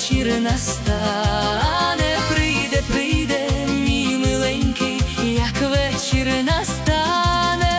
вечір настане, прийде, прийде, мій миленький, як вечір настане.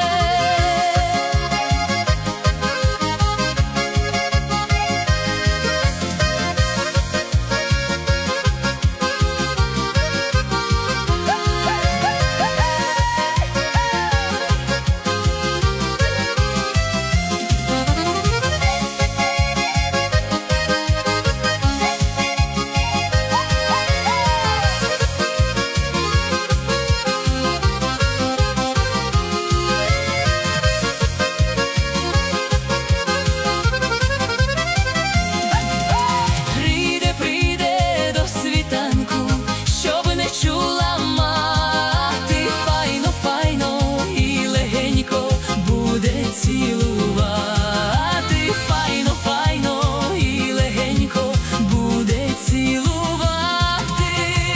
Чула мати, файно, файно і легенько буде цілувати, файно, файно і легенько буде цілувати.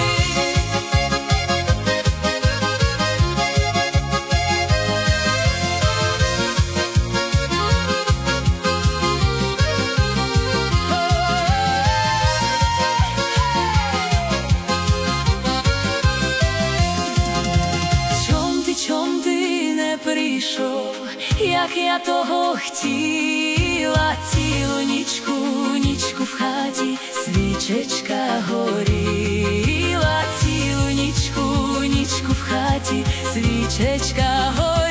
Чом ти не прийшов, як я того хотіла? Цілу нічку, нічку в хаті свічечка горіла, цілу нічку, нічку в хаті свічечка горіла.